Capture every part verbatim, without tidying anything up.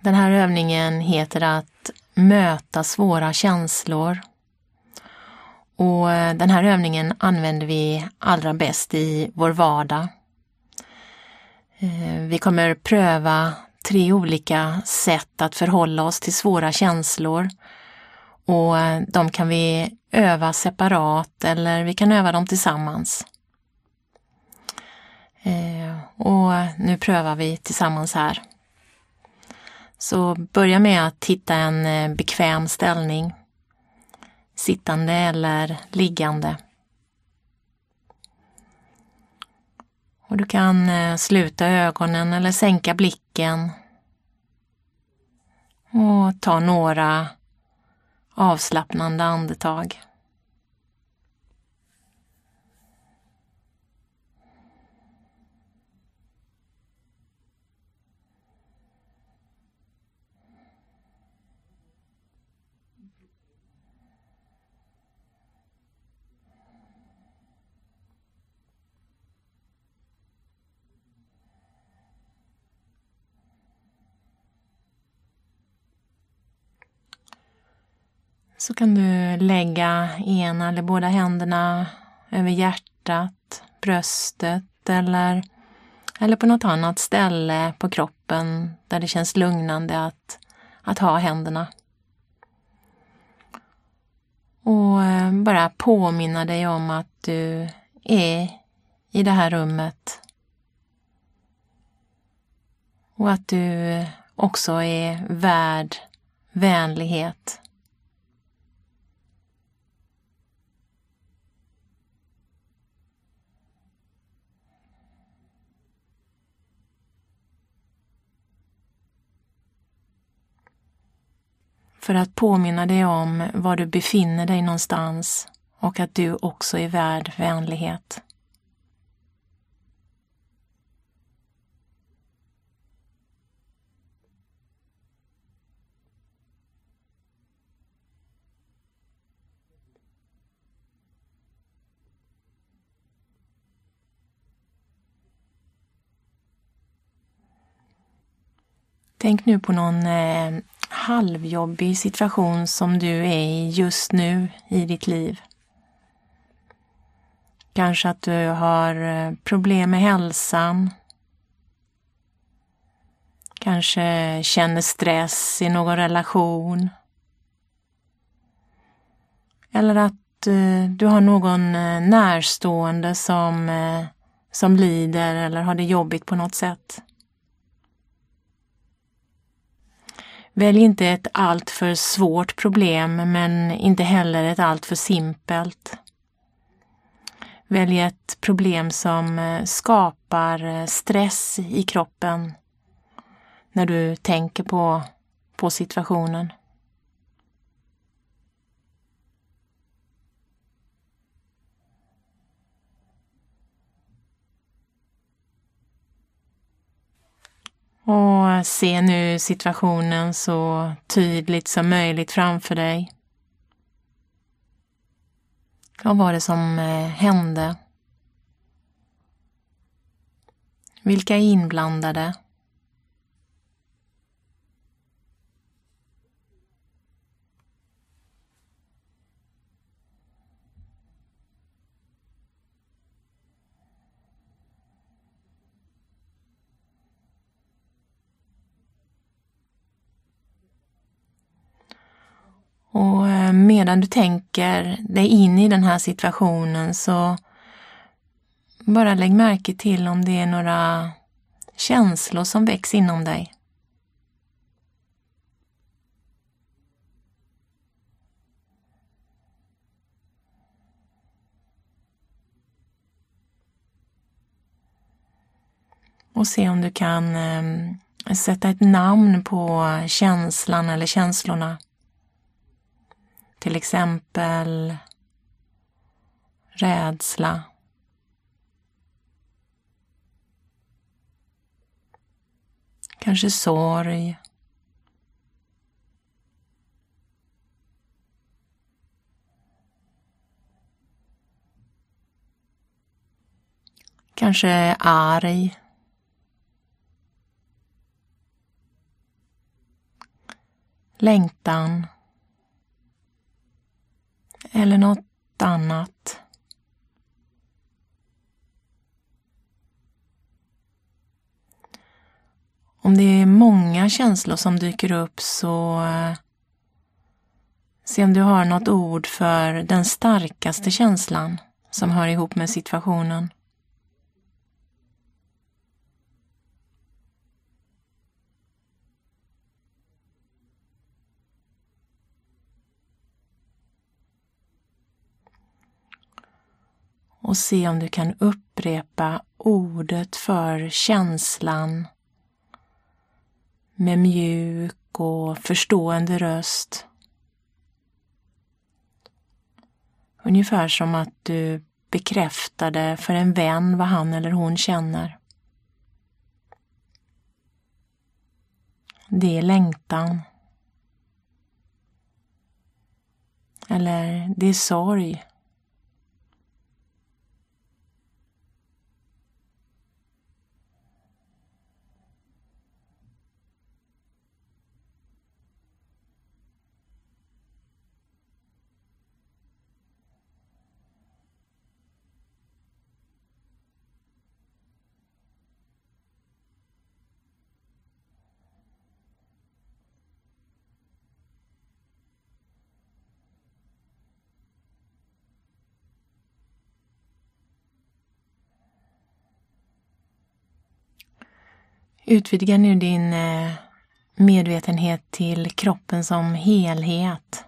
Den här övningen heter att möta svåra känslor. Och den här övningen använder vi allra bäst i vår vardag. Vi kommer pröva tre olika sätt att förhålla oss till svåra känslor. Och de kan vi öva separat eller vi kan öva dem tillsammans. Och nu prövar vi tillsammans här. Så börja med att hitta en bekväm ställning. Sittande eller liggande. Och du kan sluta ögonen eller sänka blicken. Och ta några avslappnande andetag. Så kan du lägga ena eller båda händerna över hjärtat, bröstet eller, eller på något annat ställe på kroppen där det känns lugnande att, att ha händerna. Och bara påminna dig om att du är i det här rummet. Och att du också är värd vänlighet. För att påminna dig om var du befinner dig någonstans och att du också är värd vänlighet. Tänk nu på någon eh, halvjobbig situation som du är i just nu i ditt liv. Kanske att du har problem med hälsan. Kanske känner stress i någon relation. Eller att eh, du har någon eh, närstående som, eh, som lider eller har det jobbigt på något sätt. Välj inte ett allt för svårt problem men inte heller ett allt för simpelt. Välj ett problem som skapar stress i kroppen när du tänker på, på situationen. Och se nu situationen så tydligt som möjligt framför dig. Vad var det som hände? Vilka är inblandade? Och medan du tänker dig in i den här situationen så bara lägg märke till om det är några känslor som väcks inom dig. Och se om du kan eh, sätta ett namn på känslan eller känslorna. Till exempel rädsla. Kanske sorg. Kanske arg. längtan eller något annat. Om det är många känslor som dyker upp, så se om du har något ord för den starkaste känslan som hör ihop med situationen. Och se om du kan upprepa ordet för känslan med mjuk och förstående röst. Ungefär som att du bekräftade för en vän vad han eller hon känner. Det är längtan. Eller det är sorg. Utvidga nu din medvetenhet till kroppen som helhet.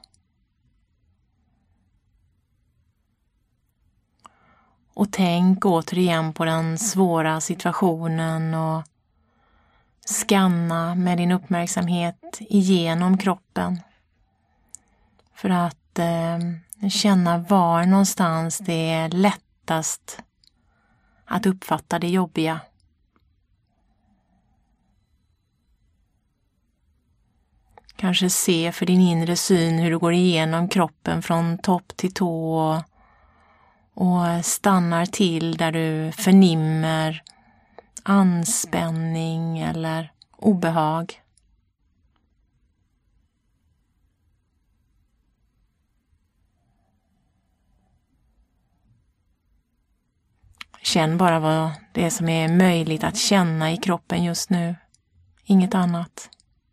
Och tänk återigen på den svåra situationen och skanna med din uppmärksamhet igenom kroppen. För att eh, känna var någonstans det är lättast att uppfatta det jobbiga. Kanske se för din inre syn hur du går igenom kroppen från topp till tå och, och stannar till där du förnimmer anspänning eller obehag. Känn bara vad det är som är möjligt att känna i kroppen just nu. Inget annat.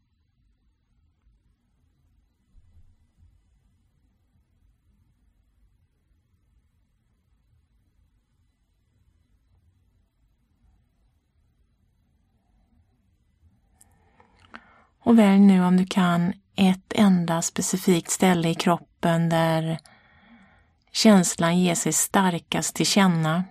Och välj nu om du kan ett enda specifikt ställe i kroppen där känslan ger sig starkast till känna.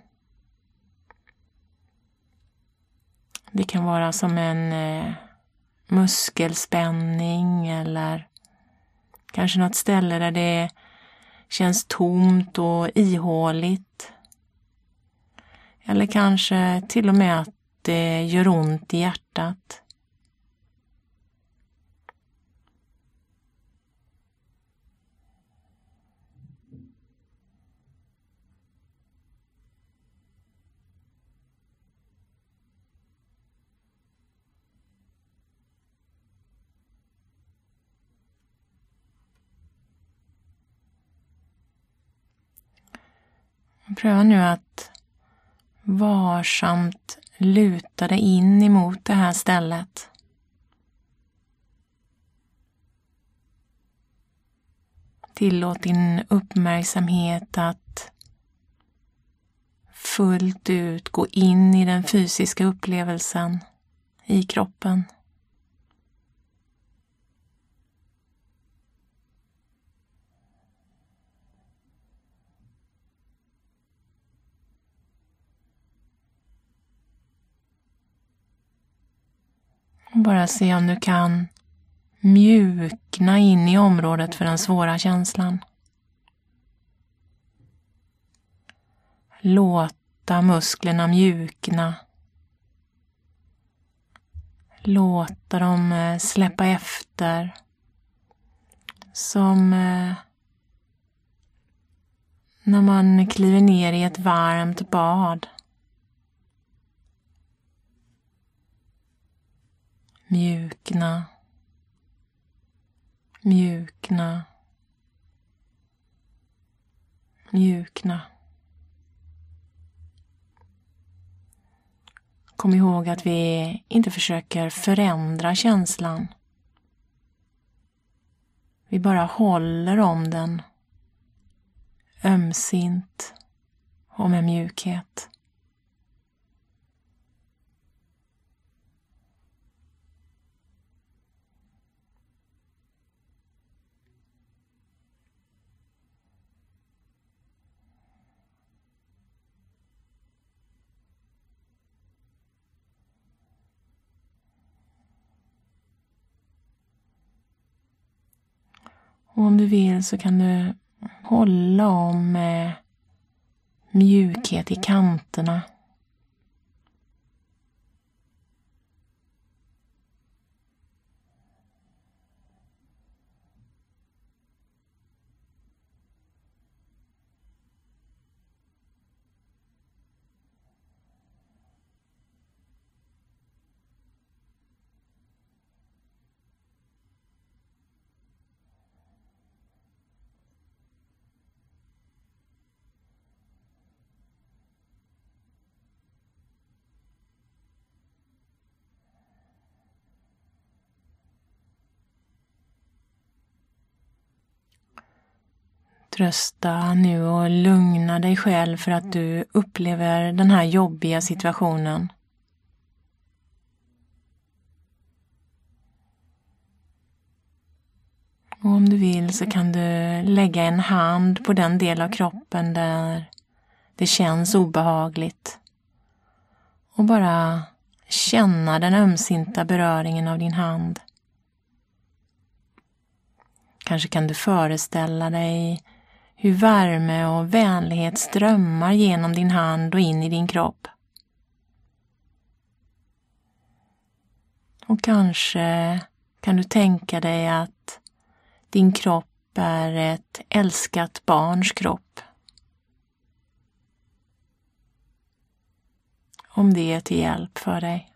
Det kan vara som en eh, muskelspänning eller kanske något ställe där det känns tomt och ihåligt. Eller kanske till och med att det gör ont i hjärtat. Pröva nu att varsamt luta dig in emot det här stället. Tillåt din uppmärksamhet att fullt ut gå in i den fysiska upplevelsen i kroppen. Bara se om du kan mjukna in i området för den svåra känslan. Låta musklerna mjukna. Låta dem släppa efter. Som när man kliver ner i ett varmt bad. Mjukna. mjukna, mjukna. Kom ihåg att vi inte försöker förändra känslan. Vi bara håller om den, ömsint och med mjukhet. Och om du vill så kan du hålla om med mjukhet i kanterna. Trösta nu och lugna dig själv för att du upplever den här jobbiga situationen. Och om du vill så kan du lägga en hand på den del av kroppen där det känns obehagligt. Och bara känna den ömsinta beröringen av din hand. Kanske kan du föreställa dig hur värme och vänlighet strömmar genom din hand och in i din kropp. Och kanske kan du tänka dig att din kropp är ett älskat barns kropp. Om det är till hjälp för dig.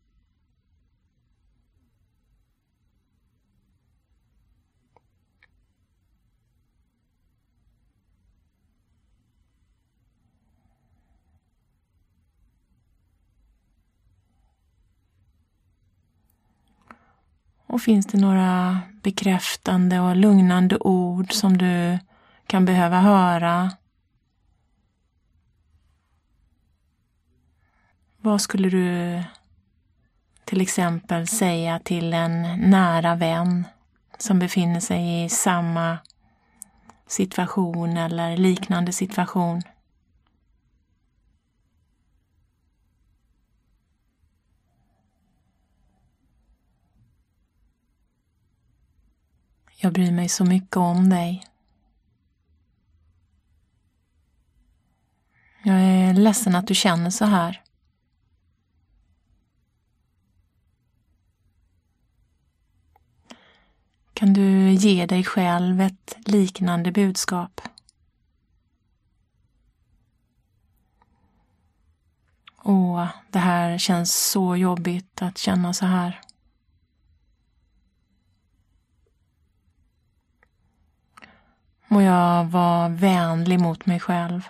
Och finns det några bekräftande och lugnande ord som du kan behöva höra? Vad skulle du till exempel säga till en nära vän som befinner sig i samma situation eller liknande situation? Jag bryr mig så mycket om dig. Jag är ledsen att du känner så här. Kan du ge dig själv ett liknande budskap? Åh, det här känns så jobbigt att känna så här. Må jag vara vänlig mot mig själv.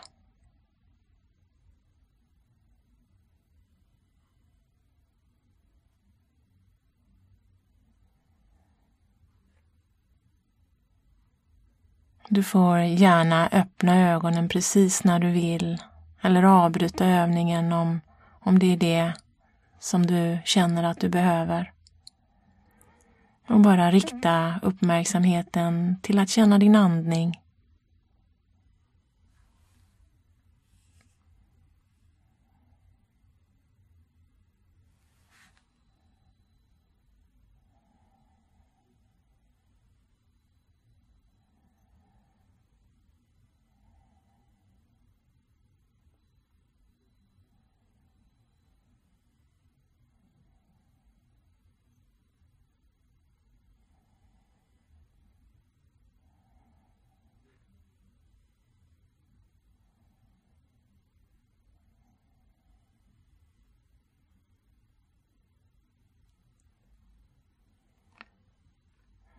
Du får gärna öppna ögonen precis när du vill eller avbryta övningen om, om det är det som du känner att du behöver. Och bara rikta uppmärksamheten till att känna din andning.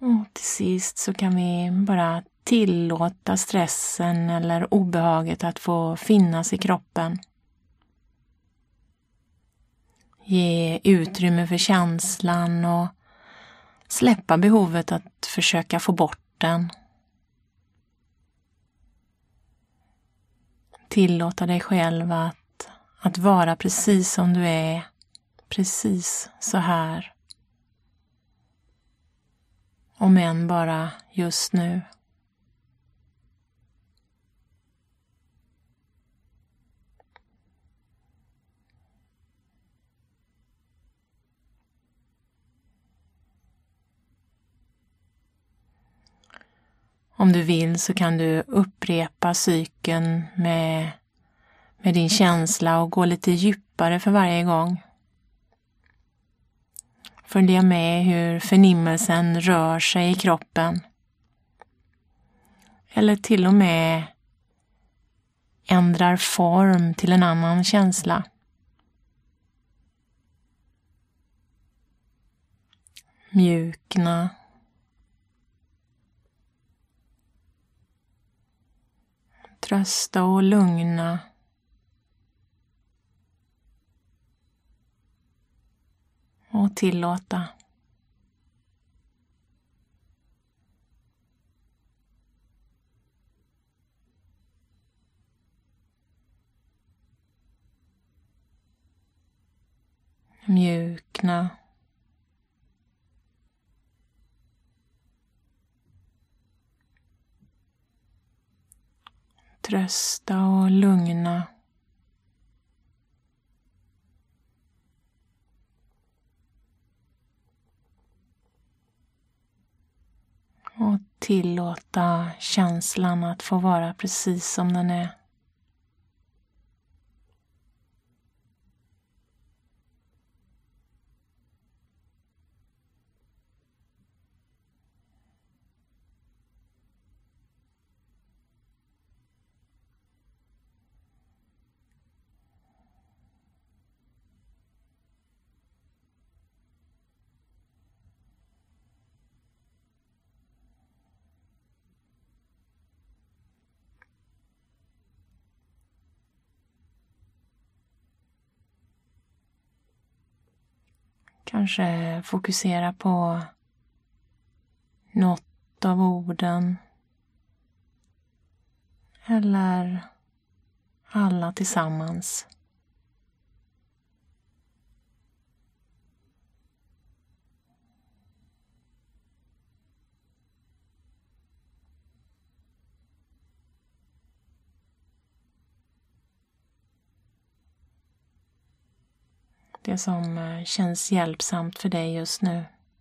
Och till sist så kan vi bara tillåta stressen eller obehaget att få finnas i kroppen. Ge utrymme för känslan och släppa behovet att försöka få bort den. Tillåta dig själv att, att vara precis som du är, precis så här. Om än bara just nu. Om du vill så kan du upprepa cykeln med, med din känsla och gå lite djupare för varje gång. Följa med hur förnimmelsen rör sig i kroppen. Eller till och med ändrar form till en annan känsla. Mjukna. Trösta och lugna. Och tillåta. Mjukna. Trösta och lugna. Och tillåta känslan att få vara precis som den är. Kanske fokusera på något av orden. Eller alla tillsammans. Det som känns hjälpsamt för dig just nu.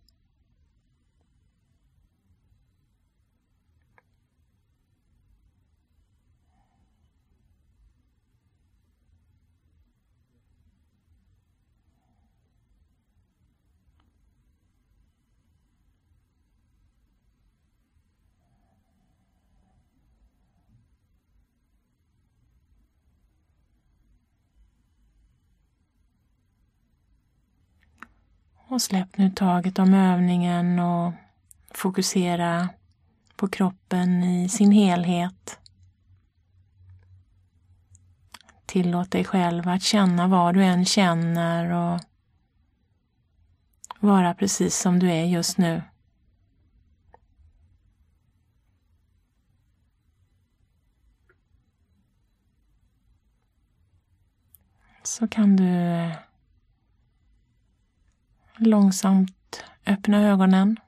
Och släpp nu taget om övningen och fokusera på kroppen i sin helhet. Tillåt dig själv att känna vad du än känner och vara precis som du är just nu. Så kan du långsamt öppna ögonen.